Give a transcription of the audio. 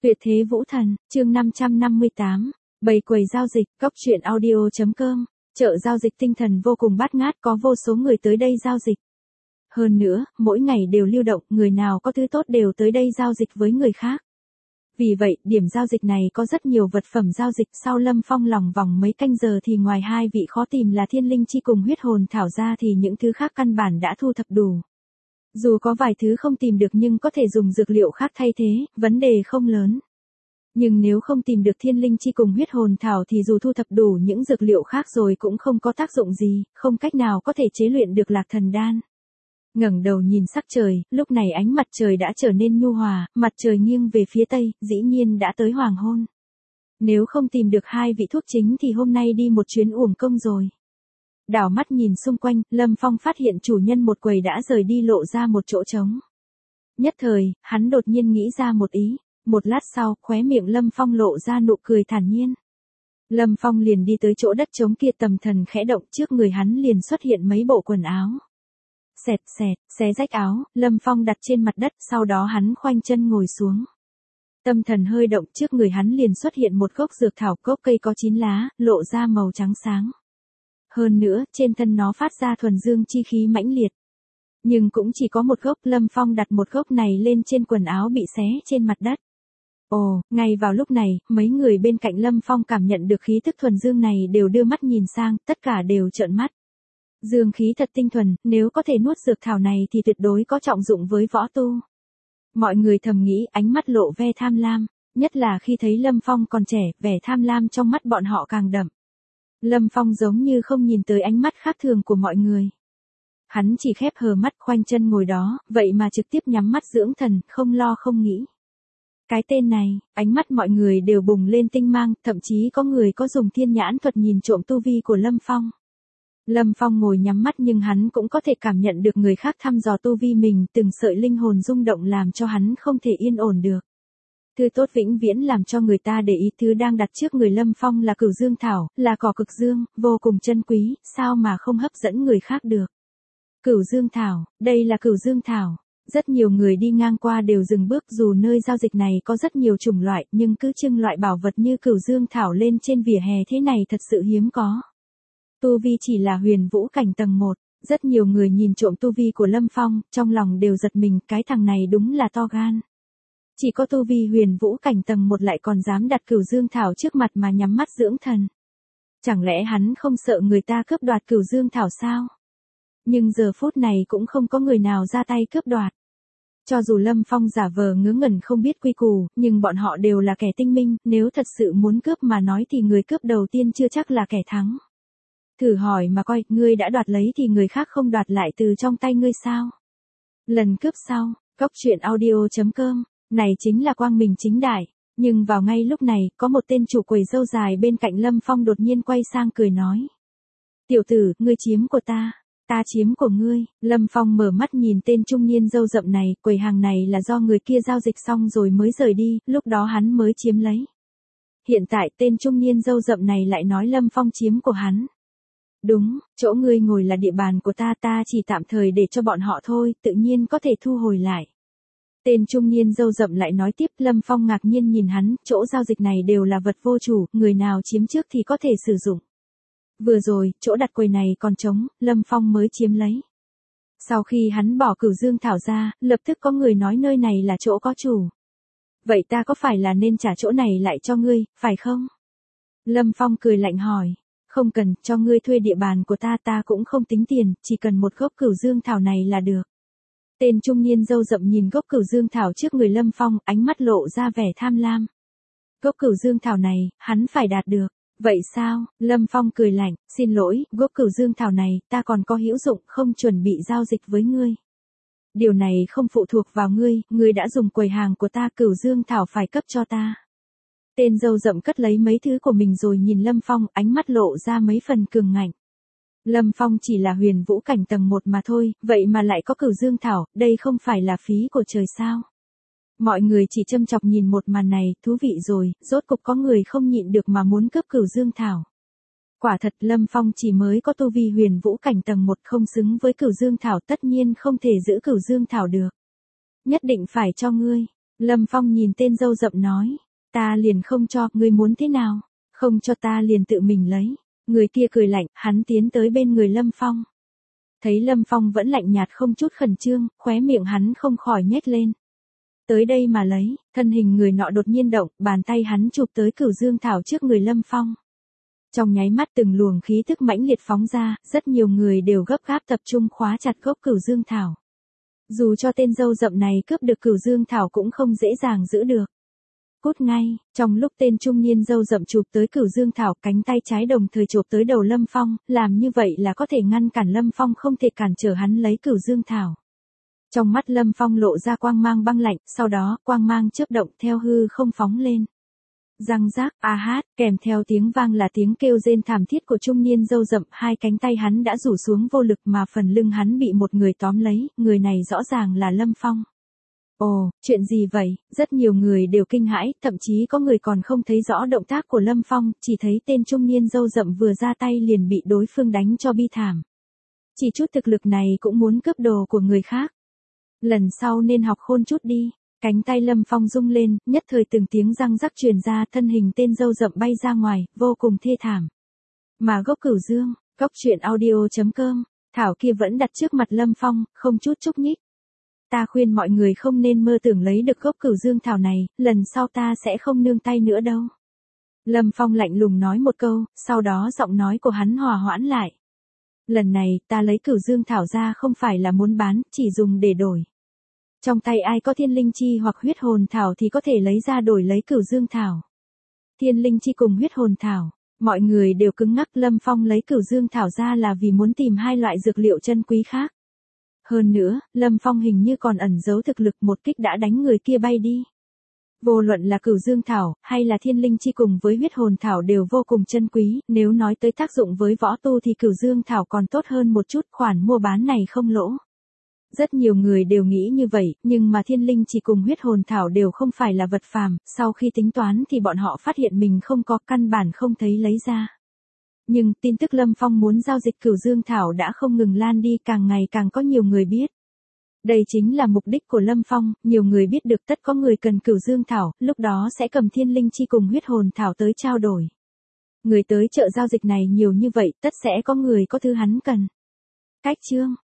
Tuyệt thế vũ thần, chương 558, bày quầy giao dịch, cóc truyện audio.com, chợ giao dịch tinh thần vô cùng bát ngát, có vô số người tới đây giao dịch. Hơn nữa, mỗi ngày đều lưu động, người nào có thứ tốt đều tới đây giao dịch với người khác. Vì vậy, điểm giao dịch này có rất nhiều vật phẩm giao dịch. Sau Lâm Phong lòng vòng mấy canh giờ thì ngoài hai vị khó tìm là thiên linh chi cùng huyết hồn thảo ra thì những thứ khác căn bản đã thu thập đủ. Dù có vài thứ không tìm được nhưng có thể dùng dược liệu khác thay thế, vấn đề không lớn. Nhưng nếu không tìm được thiên linh chi cùng huyết hồn thảo thì dù thu thập đủ những dược liệu khác rồi cũng không có tác dụng gì, không cách nào có thể chế luyện được lạc thần đan. Ngẩng đầu nhìn sắc trời, lúc này ánh mặt trời đã trở nên nhu hòa, mặt trời nghiêng về phía tây, dĩ nhiên đã tới hoàng hôn. Nếu không tìm được hai vị thuốc chính thì hôm nay đi một chuyến uổng công rồi. Đảo mắt nhìn xung quanh, Lâm Phong phát hiện chủ nhân một quầy đã rời đi lộ ra một chỗ trống. Nhất thời, hắn đột nhiên nghĩ ra một ý. Một lát sau, khóe miệng Lâm Phong lộ ra nụ cười thản nhiên. Lâm Phong liền đi tới chỗ đất trống kia, tâm thần khẽ động, trước người hắn liền xuất hiện mấy bộ quần áo. Xẹt xẹt, xé rách áo, Lâm Phong đặt trên mặt đất, sau đó hắn khoanh chân ngồi xuống. Tâm thần hơi động, trước người hắn liền xuất hiện một gốc dược thảo, gốc cây có 9 lá, lộ ra màu trắng sáng. Hơn nữa, trên thân nó phát ra thuần dương chi khí mãnh liệt. Nhưng cũng chỉ có một gốc, Lâm Phong đặt một gốc này lên trên quần áo bị xé trên mặt đất. Ồ, ngay vào lúc này, mấy người bên cạnh Lâm Phong cảm nhận được khí tức thuần dương này đều đưa mắt nhìn sang, tất cả đều trợn mắt. Dương khí thật tinh thuần, nếu có thể nuốt dược thảo này thì tuyệt đối có trọng dụng với võ tu. Mọi người thầm nghĩ, ánh mắt lộ vẻ tham lam, nhất là khi thấy Lâm Phong còn trẻ, vẻ tham lam trong mắt bọn họ càng đậm. Lâm Phong giống như không nhìn tới ánh mắt khác thường của mọi người. Hắn chỉ khép hờ mắt khoanh chân ngồi đó, vậy mà trực tiếp nhắm mắt dưỡng thần, không lo không nghĩ. Cái tên này, ánh mắt mọi người đều bùng lên tinh mang, thậm chí có người có dùng thiên nhãn thuật nhìn trộm tu vi của Lâm Phong. Lâm Phong ngồi nhắm mắt nhưng hắn cũng có thể cảm nhận được người khác thăm dò tu vi mình, từng sợi linh hồn rung động làm cho hắn không thể yên ổn được. Thứ tốt vĩnh viễn làm cho người ta để ý, thứ đang đặt trước người Lâm Phong là cửu dương thảo, là cỏ cực dương, vô cùng chân quý, sao mà không hấp dẫn người khác được. Cửu dương thảo, đây là cửu dương thảo. Rất nhiều người đi ngang qua đều dừng bước, dù nơi giao dịch này có rất nhiều chủng loại, nhưng cứ trưng loại bảo vật như cửu dương thảo lên trên vỉa hè thế này thật sự hiếm có. Tu vi chỉ là huyền vũ cảnh tầng 1, rất nhiều người nhìn trộm tu vi của Lâm Phong, trong lòng đều giật mình, cái thằng này đúng là to gan. Chỉ có tu vi huyền vũ cảnh tầng 1 lại còn dám đặt cửu dương thảo trước mặt mà nhắm mắt dưỡng thần. Chẳng lẽ hắn không sợ người ta cướp đoạt cửu dương thảo sao? Nhưng giờ phút này cũng không có người nào ra tay cướp đoạt. Cho dù Lâm Phong giả vờ ngớ ngẩn không biết quy củ, nhưng bọn họ đều là kẻ tinh minh, nếu thật sự muốn cướp mà nói thì người cướp đầu tiên chưa chắc là kẻ thắng. Thử hỏi mà coi, ngươi đã đoạt lấy thì người khác không đoạt lại từ trong tay ngươi sao? Lần cướp sau, cóc truyện audio.com, này chính là quang minh chính đại. Nhưng vào ngay lúc này, có một tên chủ quầy râu dài bên cạnh Lâm Phong đột nhiên quay sang cười nói. Tiểu tử, ngươi chiếm của ta. Ta chiếm của ngươi. Lâm Phong mở mắt nhìn tên trung niên râu rậm này, quầy hàng này là do người kia giao dịch xong rồi mới rời đi, lúc đó hắn mới chiếm lấy. Hiện tại tên trung niên râu rậm này lại nói Lâm Phong chiếm của hắn. Đúng, chỗ ngươi ngồi là địa bàn của ta, ta chỉ tạm thời để cho bọn họ thôi, tự nhiên có thể thu hồi lại. Tên trung niên râu rậm lại nói tiếp. Lâm Phong ngạc nhiên nhìn hắn, chỗ giao dịch này đều là vật vô chủ, người nào chiếm trước thì có thể sử dụng. Vừa rồi, chỗ đặt quầy này còn trống, Lâm Phong mới chiếm lấy. Sau khi hắn bỏ cửu dương thảo ra, lập tức có người nói nơi này là chỗ có chủ. Vậy ta có phải là nên trả chỗ này lại cho ngươi, phải không? Lâm Phong cười lạnh hỏi. Không cần, cho ngươi thuê địa bàn của ta, ta cũng không tính tiền, chỉ cần một gốc cửu dương thảo này là được. Tên trung niên râu rậm nhìn gốc cửu dương thảo trước người Lâm Phong, ánh mắt lộ ra vẻ tham lam. Gốc cửu dương thảo này, hắn phải đạt được. Vậy sao? Lâm Phong cười lạnh, xin lỗi, gốc cửu dương thảo này, ta còn có hữu dụng, không chuẩn bị giao dịch với ngươi. Điều này không phụ thuộc vào ngươi, ngươi đã dùng quầy hàng của ta, cửu dương thảo phải cấp cho ta. Tên râu rậm cất lấy mấy thứ của mình rồi nhìn Lâm Phong, ánh mắt lộ ra mấy phần cường ngạnh. Lâm Phong chỉ là huyền vũ cảnh tầng 1 mà thôi, vậy mà lại có cửu dương thảo, đây không phải là phí của trời sao? Mọi người chỉ châm chọc nhìn một màn này, thú vị rồi, rốt cục có người không nhịn được mà muốn cướp cửu dương thảo. Quả thật Lâm Phong chỉ mới có tu vi huyền vũ cảnh tầng 1, không xứng với cửu dương thảo, tất nhiên không thể giữ cửu dương thảo được. Nhất định phải cho ngươi. Lâm Phong nhìn tên râu rậm nói, ta liền không cho, ngươi muốn thế nào? Không cho ta liền tự mình lấy. Người kia cười lạnh, hắn tiến tới bên người Lâm Phong. Thấy Lâm Phong vẫn lạnh nhạt không chút khẩn trương, khóe miệng hắn không khỏi nhếch lên. Tới đây mà lấy, thân hình người nọ đột nhiên động, bàn tay hắn chụp tới Cửu Dương Thảo trước người Lâm Phong. Trong nháy mắt từng luồng khí thức mãnh liệt phóng ra, rất nhiều người đều gấp gáp tập trung khóa chặt gốc Cửu Dương Thảo. Dù cho tên râu rậm này cướp được Cửu Dương Thảo cũng không dễ dàng giữ được. Cút ngay, trong lúc tên trung niên râu rậm chụp tới Cửu Dương Thảo, cánh tay trái đồng thời chụp tới đầu Lâm Phong, làm như vậy là có thể ngăn cản Lâm Phong không thể cản trở hắn lấy Cửu Dương Thảo. Trong mắt Lâm Phong lộ ra quang mang băng lạnh, sau đó quang mang chớp động theo hư không phóng lên. Răng rác, a hát, kèm theo tiếng vang là tiếng kêu rên thảm thiết của trung niên râu rậm, hai cánh tay hắn đã rủ xuống vô lực mà phần lưng hắn bị một người tóm lấy, người này rõ ràng là Lâm Phong. Ồ, chuyện gì vậy? Rất nhiều người đều kinh hãi, thậm chí có người còn không thấy rõ động tác của Lâm Phong, chỉ thấy tên trung niên râu rậm vừa ra tay liền bị đối phương đánh cho bi thảm. Chỉ chút thực lực này cũng muốn cướp đồ của người khác. Lần sau nên học khôn chút đi. Cánh tay Lâm Phong rung lên, nhất thời từng tiếng răng rắc truyền ra, thân hình tên râu rậm bay ra ngoài, vô cùng thê thảm. Mà gốc Cửu Dương, góc truyện audio.com, thảo kia vẫn đặt trước mặt Lâm Phong, không chút chúc nhích. Ta khuyên mọi người không nên mơ tưởng lấy được gốc Cửu Dương thảo này, lần sau ta sẽ không nương tay nữa đâu. Lâm Phong lạnh lùng nói một câu, sau đó giọng nói của hắn hòa hoãn lại. Lần này, ta lấy Cửu Dương thảo ra không phải là muốn bán, chỉ dùng để đổi. Trong tay ai có thiên linh chi hoặc huyết hồn thảo thì có thể lấy ra đổi lấy Cửu Dương thảo. Thiên linh chi cùng huyết hồn thảo, mọi người đều cứng ngắc. Lâm Phong lấy Cửu Dương thảo ra là vì muốn tìm hai loại dược liệu chân quý khác. Hơn nữa, Lâm Phong hình như còn ẩn giấu thực lực, một kích đã đánh người kia bay đi. Vô luận là Cửu Dương thảo, hay là thiên linh chi cùng với huyết hồn thảo đều vô cùng chân quý, nếu nói tới tác dụng với võ tu thì Cửu Dương thảo còn tốt hơn một chút, khoản mua bán này không lỗ. Rất nhiều người đều nghĩ như vậy, nhưng mà thiên linh chỉ cùng huyết hồn thảo đều không phải là vật phàm, sau khi tính toán thì bọn họ phát hiện mình không có, căn bản không thấy lấy ra. Nhưng tin tức Lâm Phong muốn giao dịch Cửu Dương thảo đã không ngừng lan đi, càng ngày càng có nhiều người biết. Đây chính là mục đích của Lâm Phong, nhiều người biết được tất có người cần Cửu Dương thảo, lúc đó sẽ cầm thiên linh chi cùng huyết hồn thảo tới trao đổi. Người tới chợ giao dịch này nhiều như vậy, tất sẽ có người có thứ hắn cần. Cách chương